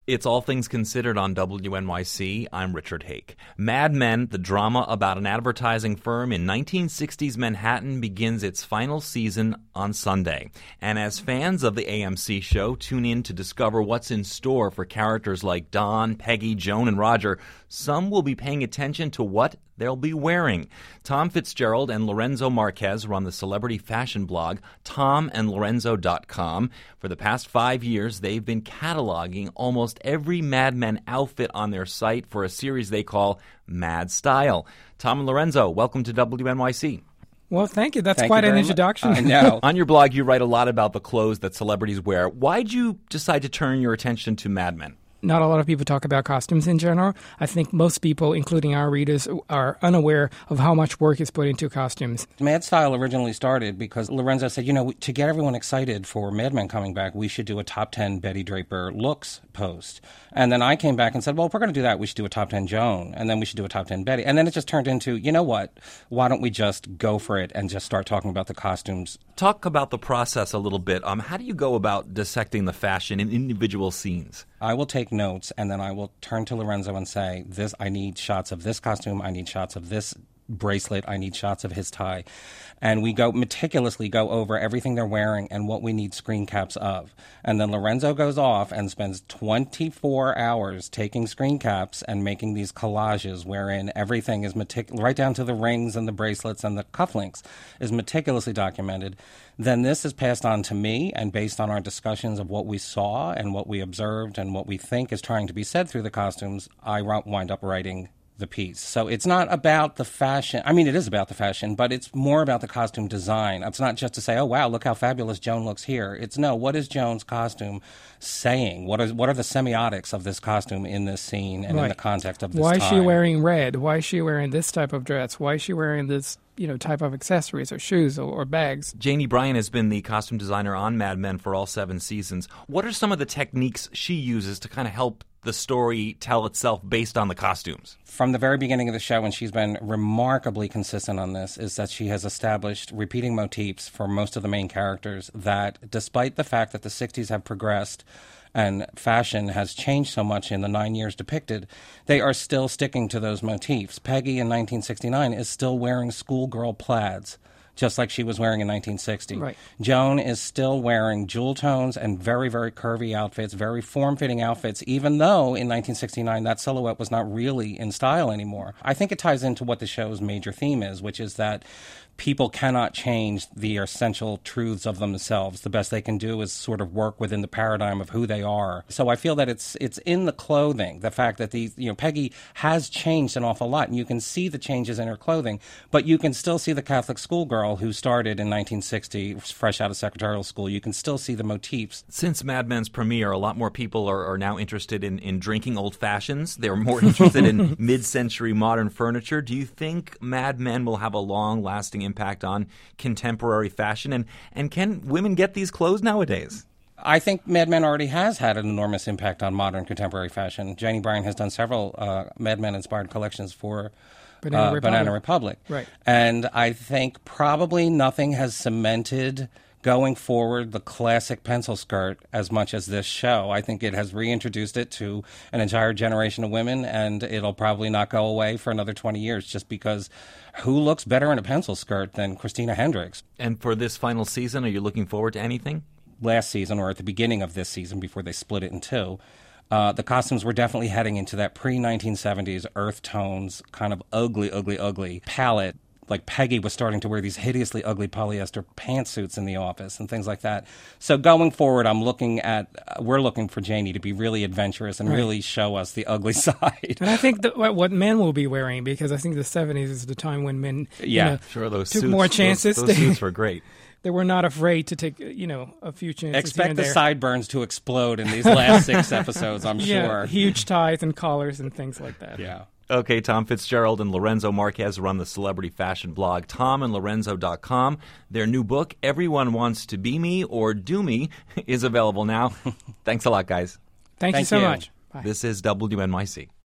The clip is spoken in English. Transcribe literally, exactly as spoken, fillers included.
It's All Things Considered on W N Y C. I'm Richard Hake. Mad Men, the drama about an advertising firm in nineteen sixties Manhattan, begins its final season on Sunday. And as fans of the A M C show tune in to discover what's in store for characters like Don, Peggy, Joan, and Roger, some will be paying attention to what they'll be wearing. Tom Fitzgerald and Lorenzo Marquez run the celebrity fashion blog tom and lorenzo dot com. For the past five years, they've been cataloging almost every Mad Men outfit on their site for a series they call Mad Style. Tom and Lorenzo, welcome to W N Y C. Well, thank you. That's thank quite you an much. introduction. I know. On your blog, you write a lot about the clothes that celebrities wear. Why'd you decide to turn your attention to Mad Men? Not a lot of people talk about costumes in general. I think most people, including our readers, are unaware of how much work is put into costumes. Mad Style originally started because Lorenzo said, you know, to get everyone excited for Mad Men coming back, we should do a top ten Betty Draper looks post. And then I came back and said, well, if we're going to do that, we should do a top ten Joan, and then we should do a top ten Betty. And then it just turned into, you know what, why don't we just go for it and just start talking about the costumes? Talk about the process a little bit. Um, how do you go about dissecting the fashion in individual scenes? I will take notes, and then I will turn to Lorenzo and say, "This, I need shots of this costume. I need shots of this bracelet. I need shots of his tie." And we go meticulously go over everything they're wearing and what we need screen caps of. And then Lorenzo goes off and spends twenty-four hours taking screen caps and making these collages wherein everything is meticulous, right down to the rings and the bracelets and the cufflinks, is meticulously documented. Then this is passed on to me, and based on our discussions of what we saw and what we observed and what we think is trying to be said through the costumes, I wind up writing the piece. So it's not about the fashion. I mean, it is about the fashion, but it's more about the costume design. It's not just to say, oh, wow, look how fabulous Joan looks here. It's, no, what is Joan's costume saying? What is what are the semiotics of this costume in this scene and Right. in the context of this Why is time? she wearing red? Why is she wearing this type of dress? Why is she wearing this, you know, type of accessories or shoes or, or bags? Janie Bryan has been the costume designer on Mad Men for all seven seasons. What are some of the techniques she uses to kind of help the story tell itself based on the costumes? From the very beginning of the show, and she's been remarkably consistent on this, is that she has established repeating motifs for most of the main characters that, despite the fact that the sixties have progressed and fashion has changed so much in the nine years depicted, they are still sticking to those motifs. Peggy in nineteen sixty-nine is still wearing schoolgirl plaids, just like she was wearing in nineteen sixty. Right. Joan is still wearing jewel tones and very, very curvy outfits, very form-fitting outfits, even though in nineteen sixty-nine that silhouette was not really in style anymore. I think it ties into what the show's major theme is, which is that people cannot change the essential truths of themselves. The best they can do is sort of work within the paradigm of who they are. So I feel that it's it's in the clothing, the fact that the you know Peggy has changed an awful lot, and you can see the changes in her clothing, but you can still see the Catholic schoolgirl who started in nineteen sixty, fresh out of secretarial school. You can still see the motifs. Since Mad Men's premiere, a lot more people are, are now interested in, in drinking old fashions. They're more interested in mid-century modern furniture. Do you think Mad Men will have a long-lasting impact on contemporary fashion? And, and can women get these clothes nowadays? I think Mad Men already has had an enormous impact on modern contemporary fashion. Janie Bryan has done several uh, Mad Men-inspired collections for Banana uh, Republic. Banana Republic. Right. And I think probably nothing has cemented going forward the classic pencil skirt as much as this show. I think it has reintroduced it to an entire generation of women, and it'll probably not go away for another twenty years, just because who looks better in a pencil skirt than Christina Hendricks? And for this final season, are you looking forward to anything? Last season, or at the beginning of this season before they split it in two, uh, the costumes were definitely heading into that pre-nineteen seventies earth tones, kind of ugly, ugly, ugly palette. Like Peggy was starting to wear these hideously ugly polyester pantsuits in the office and things like that. So going forward, I'm looking at, uh, we're looking for Janie to be really adventurous and Right. really show us the ugly side. And I think that what what men will be wearing, because I think the seventies is the time when men you Yeah. know, Sure, those took suits, more chances. Those, those suits were great. They were not afraid to take, you know, a few chances here Expect and the there. sideburns to explode in these last six episodes, I'm yeah, sure. huge ties and collars and things like that. Yeah. Okay, Tom Fitzgerald and Lorenzo Marquez run the celebrity fashion blog tom and lorenzo dot com. Their new book, Everyone Wants to Be Me or Do Me, is available now. Thanks a lot, guys. Thank, you Thank so you. much. Bye. This is W N Y C.